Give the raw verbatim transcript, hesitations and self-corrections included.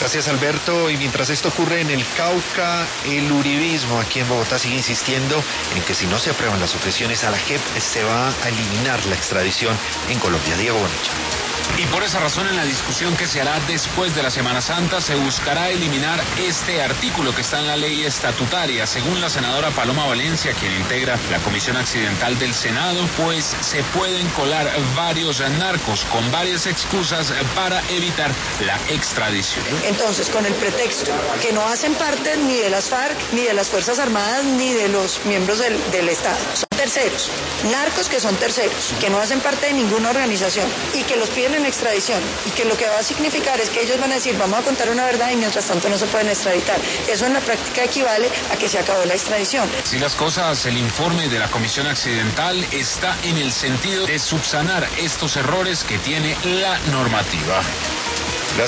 Gracias, Alberto. Y mientras esto ocurre en el Cauca, el uribismo aquí en Bogotá sigue insistiendo en que si no se aprueban las objeciones a la J E P, se va a eliminar la extradición en Colombia. Diego Bonilla. Y por esa razón, en la discusión que se hará después de la Semana Santa, se buscará eliminar este artículo que está en la ley estatutaria. Según la senadora Paloma Valencia, quien integra la Comisión Accidental del Senado, pues se pueden colar varios narcos con varias excusas para evitar la extradición. Entonces, con el pretexto que no hacen parte ni de las FARC, ni de las Fuerzas Armadas, ni de los miembros del, del Estado. Son terceros, narcos que son terceros, que no hacen parte de ninguna organización y que los piden en extradición, y que lo que va a significar es que ellos van a decir vamos a contar una verdad y mientras tanto no se pueden extraditar. Eso en la práctica equivale a que se acabó la extradición. Si las cosas, el informe de la Comisión Accidental está en el sentido de subsanar estos errores que tiene la normativa.